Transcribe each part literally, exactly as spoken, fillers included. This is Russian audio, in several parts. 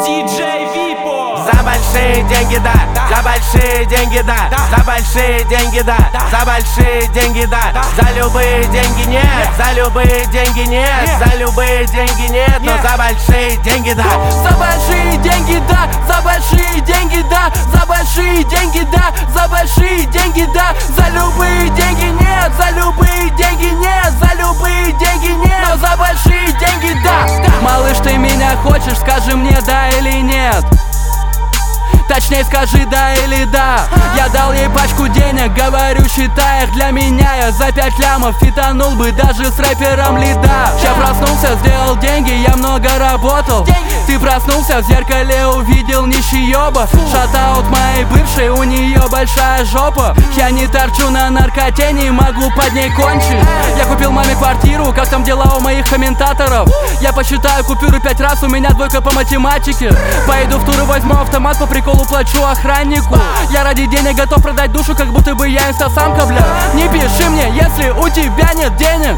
Диджей Випо. За большие деньги, да, за большие деньги, да, за большие деньги, да, за большие деньги, да, за любые деньги нет, за любые деньги нет, за любые деньги нет, но за большие деньги, да. За большие деньги, да, за большие деньги, да, за большие деньги, да, за большие деньги, да, за любые деньги нет, за любые деньги нет, за любые деньги нет, но за большие деньги, да. Малыш, ты меня хочешь, скажи мне да или нет. Точнее скажи да или да. Я дал ей пачку денег, говорю, считай их для меня. Я за пять лямов фитанул бы даже с рэпером Лида. Я проснулся, сделал деньги, я много работал. Ты проснулся, в зеркале увидел нищеёба. Шатаут моей бывшей, у нее большая жопа. Я не торчу на наркоте, не могу под ней кончить. Я купил маме квартиру, как там дела у моих комментаторов? Я посчитаю купюры пять раз, у меня двойка по математике. Поеду в тур и возьму автомат, по приколу плачу охраннику. Я ради денег готов продать душу, как будто бы я инстасамка, бля. Не пиши мне, если у тебя нет денег.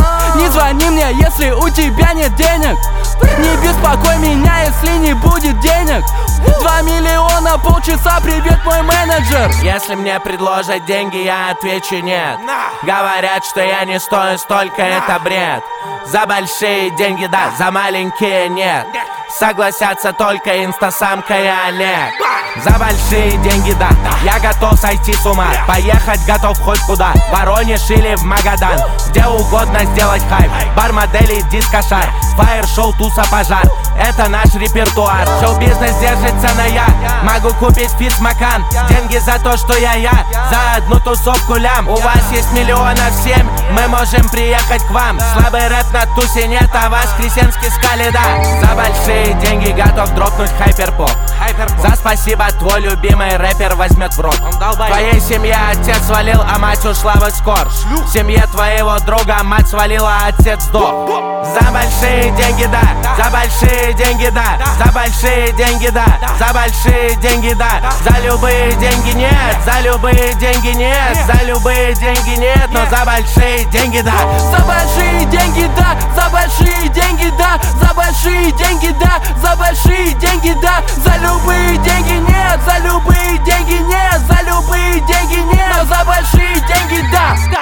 Не звони мне, если у тебя нет денег. Не беспокой меня, если не будет денег. Два миллиона, полчаса, привет, мой менеджер. Если мне предложат деньги, я отвечу нет. Говорят, что я не стою столько, это бред. За большие деньги да, за маленькие нет. Согласятся только инстасамка и Олег. За большие деньги да, я готов сойти с ума. Поехать готов хоть куда, в Воронеж или в Магадан. Где угодно сделать хайп, бар, модели, дискошар, фаер-шоу, туса, пожар. Это наш репертуар, шоу-бизнес держится на я. Могу купить фитсмакан, деньги за то, что я я. За одну тусовку лям, у вас есть миллионов семь, мы можем приехать к вам. Слабый рэп на тусе нет, а воскресенский скали да. За большие деньги готов дропнуть хайперпоп. За спасибо твой любимый рэпер возьмет в рот. Твоей семье отец свалил, а мать ушла в эскорт. В семье твоего друга мать свалила, а отец сдох. За большие деньги да, за большие деньги да, за большие деньги да, за большие деньги да, за любые деньги нет, за любые деньги нет, за любые деньги нет, но за большие деньги да. За большие деньги да, за большие деньги да, за большие деньги да, за большие деньги да, за любые деньги нет, за любые деньги нет, за любые деньги нет, но за большие деньги да.